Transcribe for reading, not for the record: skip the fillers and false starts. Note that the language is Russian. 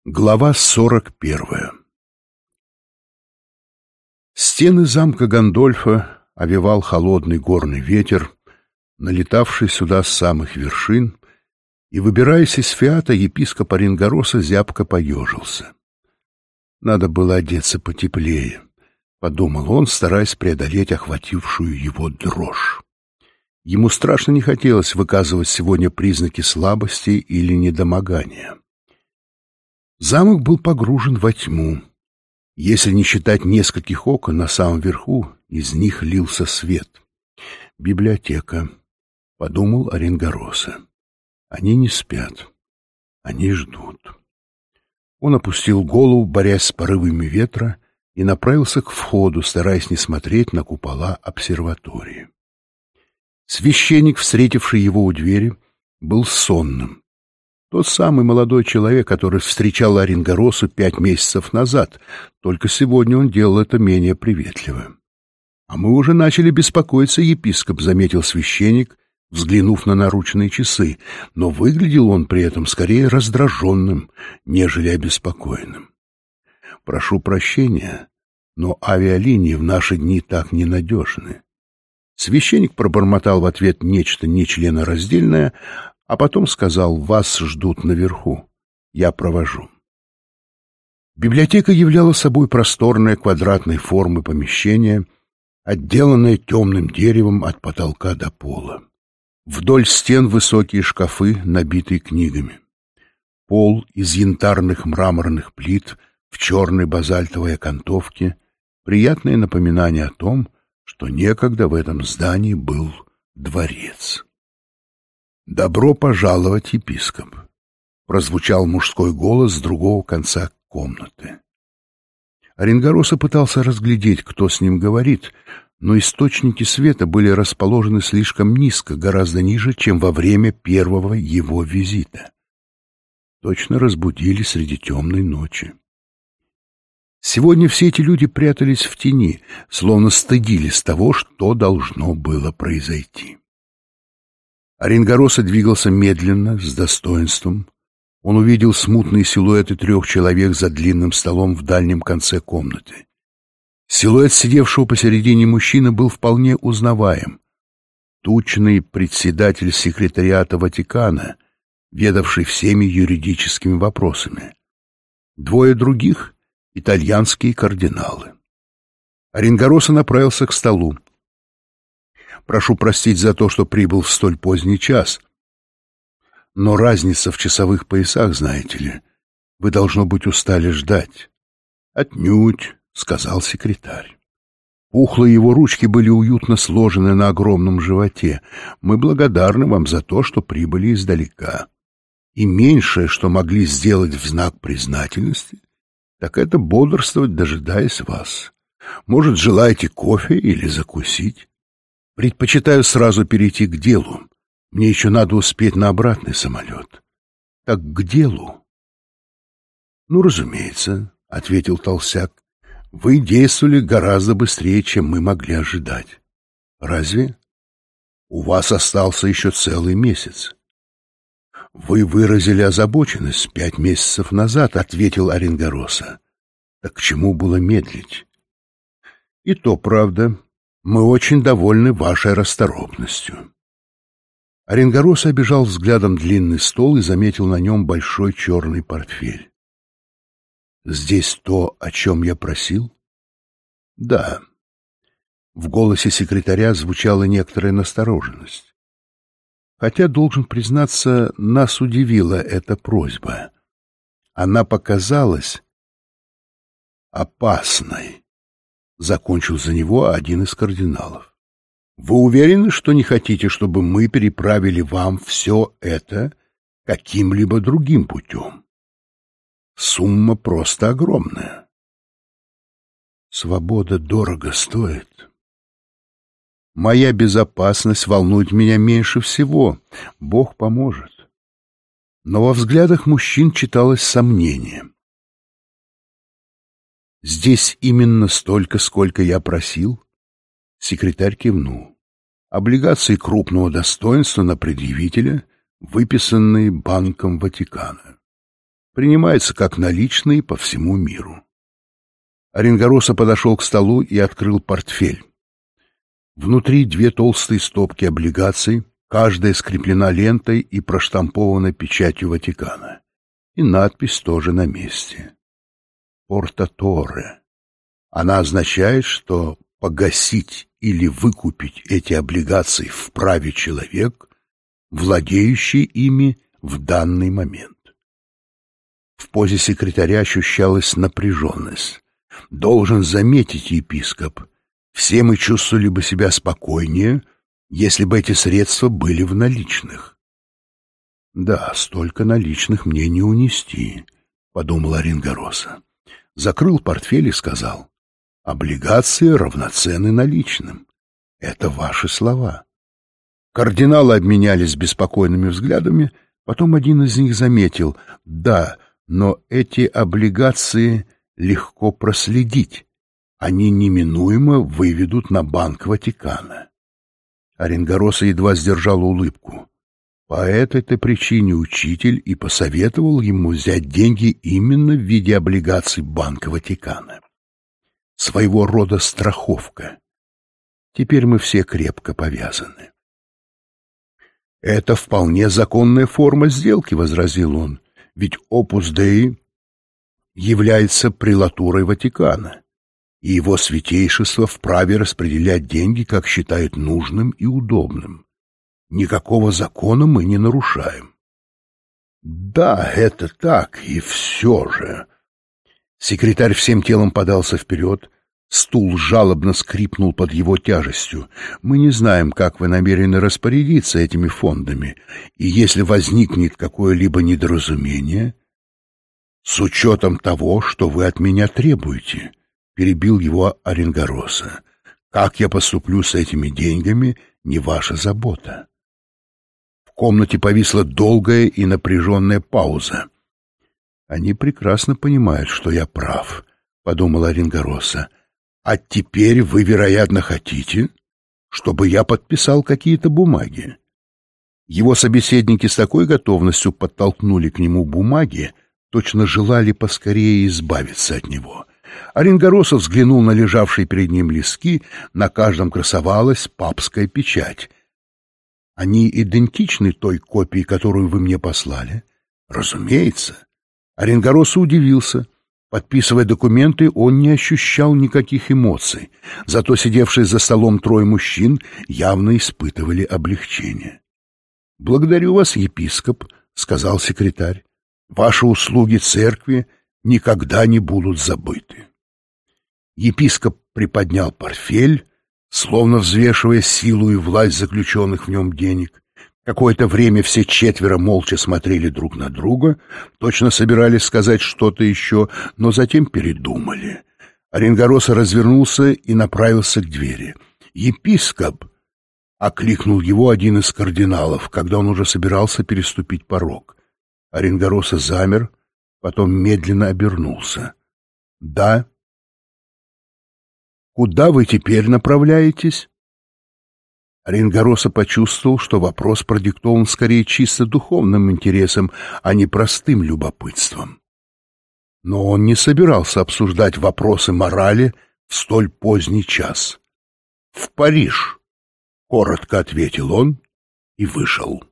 Глава 41. Стены замка Гандольфа овевал холодный горный ветер, налетавший сюда с самых вершин, и, выбираясь из фиата, епископ Оренгороса зябко поежился. «Надо было одеться потеплее», — подумал он, стараясь преодолеть охватившую его дрожь. Ему страшно не хотелось выказывать сегодня признаки слабости или недомогания. Замок был погружен во тьму. Если не считать нескольких окон на самом верху, из них лился свет. «Библиотека», — подумал Оренгороса. «Они не спят. Они ждут». Он опустил голову, борясь с порывами ветра, и направился к входу, стараясь не смотреть на купола обсерватории. Священник, встретивший его у двери, был сонным. Тот самый молодой человек, который встречал Оренгоросу 5 месяцев назад, только сегодня он делал это менее приветливо. «А мы уже начали беспокоиться, епископ», — заметил священник, взглянув на наручные часы, но выглядел он при этом скорее раздраженным, нежели обеспокоенным. «Прошу прощения, но авиалинии в наши дни так ненадежны». Священник пробормотал в ответ нечто нечленораздельное, а потом сказал: «Вас ждут наверху. Я провожу». Библиотека являла собой просторное квадратной формы помещение, отделанное темным деревом от потолка до пола. Вдоль стен высокие шкафы, набитые книгами. Пол из янтарных мраморных плит в черной базальтовой окантовке — приятное напоминание о том, что некогда в этом здании был дворец. «Добро пожаловать, епископ!» — прозвучал мужской голос с другого конца комнаты. Оренгороса пытался разглядеть, кто с ним говорит, но источники света были расположены слишком низко, гораздо ниже, чем во время первого его визита. Точно разбудили среди темной ночи. Сегодня все эти люди прятались в тени, словно стыдились того, что должно было произойти. Оренгороса двигался медленно, с достоинством. Он увидел смутные силуэты 3 человек за длинным столом в дальнем конце комнаты. Силуэт сидевшего посередине мужчины был вполне узнаваем. Тучный председатель секретариата Ватикана, ведавший всеми юридическими вопросами. 2 других — итальянские кардиналы. Оренгороса направился к столу. «Прошу простить за то, что прибыл в столь поздний час. Но разница в часовых поясах, знаете ли. Вы, должно быть, устали ждать». «Отнюдь», — сказал секретарь. Пухлые его ручки были уютно сложены на огромном животе. «Мы благодарны вам за то, что прибыли издалека. И меньшее, что могли сделать в знак признательности, так это бодрствовать, дожидаясь вас. Может, желаете кофе или закусить? Предпочитаю сразу перейти к делу. Мне еще надо успеть на обратный самолет. Так к делу». «Ну, разумеется», — ответил толстяк. «Вы действовали гораздо быстрее, чем мы могли ожидать». «Разве? У вас остался еще целый месяц». «Вы выразили озабоченность 5 месяцев назад», — ответил Оренгороса. «Так к чему было медлить?» «И то правда. Мы очень довольны вашей расторопностью». Оренгороса обежал взглядом длинный стол и заметил на нем большой черный портфель. «Здесь то, о чем я просил?» «Да». В голосе секретаря звучала некоторая настороженность. Хотя, должен признаться, нас удивила эта просьба. Она показалась опасной. Закончил за него один из кардиналов. «Вы уверены, что не хотите, чтобы мы переправили вам все это каким-либо другим путем? Сумма просто огромная». «Свобода дорого стоит. Моя безопасность волнует меня меньше всего. Бог поможет». Но во взглядах мужчин читалось сомнение. «Здесь именно столько, сколько я просил?» Секретарь кивнул. «Облигации крупного достоинства на предъявителя, выписанные Банком Ватикана. принимается как наличные по всему миру. Оренгороса подошел к столу и открыл портфель. Внутри 2 толстые стопки облигаций, каждая скреплена лентой и проштампована печатью Ватикана. И надпись тоже на месте. «Портаторе». Она означает, что погасить или выкупить эти облигации вправе человек, владеющий ими в данный момент. В позе секретаря ощущалась напряженность. Должен заметить епископ, все мы чувствовали бы себя спокойнее, если бы эти средства были в наличных. «Да, столько наличных мне не унести», — подумал Оренгороса. Закрыл портфель и сказал: «Облигации равноценны наличным. Это ваши слова». Кардиналы обменялись беспокойными взглядами, потом один из них заметил: «Да, но эти облигации легко проследить. Они неминуемо выведут на Банк Ватикана». Оренгороса едва сдержал улыбку. По этой-то причине учитель и посоветовал ему взять деньги именно в виде облигаций Банка Ватикана. Своего рода страховка. Теперь мы все крепко повязаны. «Это вполне законная форма сделки», — возразил он, «ведь Opus Dei является прелатурой Ватикана, и его святейшество вправе распределять деньги, как считает нужным и удобным. Никакого закона мы не нарушаем». «Да, это так, и все же...» Секретарь всем телом подался вперед, стул жалобно скрипнул под его тяжестью. «Мы не знаем, как вы намерены распорядиться этими фондами, и если возникнет какое-либо недоразумение...» «С учетом того, что вы от меня требуете», — перебил его Оренгороса. «Как я поступлю с этими деньгами, не ваша забота». В комнате повисла долгая и напряженная пауза. «Они прекрасно понимают, что я прав», — подумал Оренгороса. «А теперь вы, вероятно, хотите, чтобы я подписал какие-то бумаги». Его собеседники с такой готовностью подтолкнули к нему бумаги, точно желали поскорее избавиться от него. Оренгороса взглянул на лежавшие перед ним листки, на каждом красовалась папская печать. «Они идентичны той копии, которую вы мне послали?» «Разумеется». Оренгороса удивился. Подписывая документы, он не ощущал никаких эмоций, зато сидевшие за столом 3 мужчин явно испытывали облегчение. «Благодарю вас, епископ», — сказал секретарь. «Ваши услуги церкви никогда не будут забыты». Епископ приподнял портфель, словно взвешивая силу и власть заключенных в нем денег. Какое-то время все 4 молча смотрели друг на друга, точно собирались сказать что-то еще, но затем передумали. Оренгороса развернулся и направился к двери. «Епископ!» — окликнул его один из кардиналов, когда он уже собирался переступить порог. Оренгороса замер, потом медленно обернулся. «Да?» «Куда вы теперь направляетесь?» Оренгороса почувствовал, что вопрос продиктован скорее чисто духовным интересом, а не простым любопытством. Но он не собирался обсуждать вопросы морали в столь поздний час. «В Париж», — коротко ответил он и вышел.